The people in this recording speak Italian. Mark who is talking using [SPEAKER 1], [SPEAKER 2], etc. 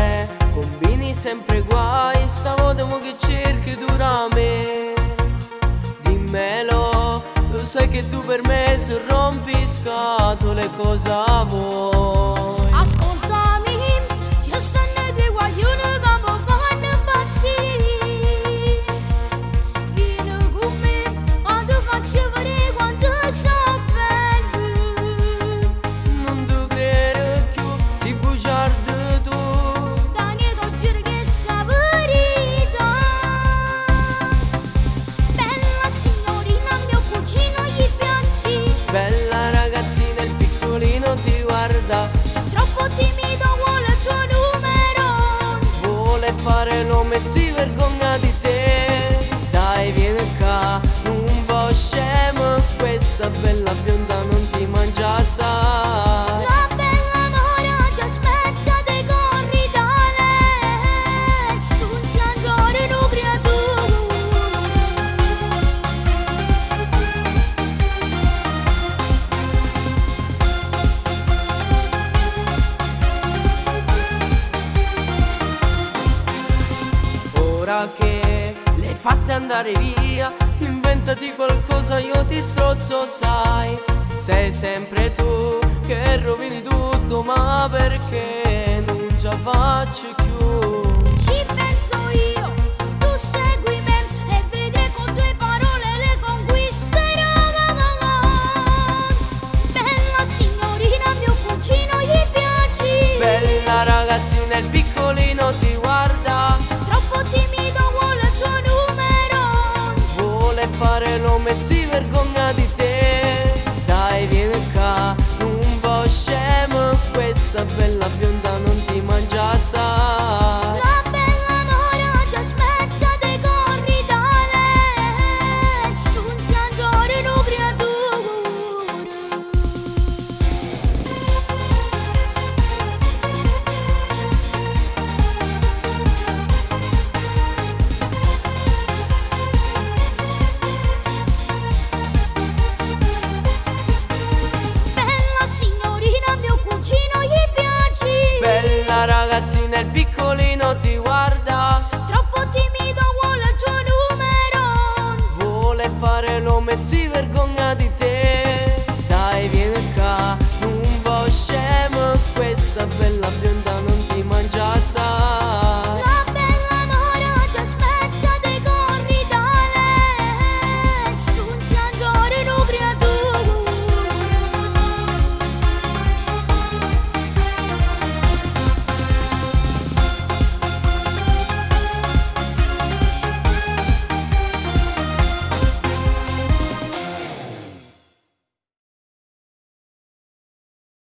[SPEAKER 1] te combini sempre guai, stavolta mo che cerchi dura me. Dimmelo, lo sai che tu per me se rompi scatole cosa vuoi?
[SPEAKER 2] Ascoltami, ci stanno due guaglioni che mi fanno impazzire. Vieni con me, ti faccio vedere quanto sono bello.
[SPEAKER 1] Non ti credo più, si bugiardo tu.
[SPEAKER 2] Dani, ti giuro che sta verità. Bella signorina, mio cugino gli piaci.
[SPEAKER 1] Bella ragazzina, il piccolino ti guarda.
[SPEAKER 2] Troppo timido, vuole il tuo numero.
[SPEAKER 1] Vuole fare l'uomo e si vergogna di te. Dai vieni qua, un po' scemo, questa bella bionda non ti mangia assai.
[SPEAKER 2] La bella mora ti aspetta e corri da lei. Non sei ancora una creatura.
[SPEAKER 1] Ora che le hai fatte andare via, inventati qualcosa, io ti strozzo, sai. Sei sempre tu che rovini tutto, ma perché non ce la faccio più?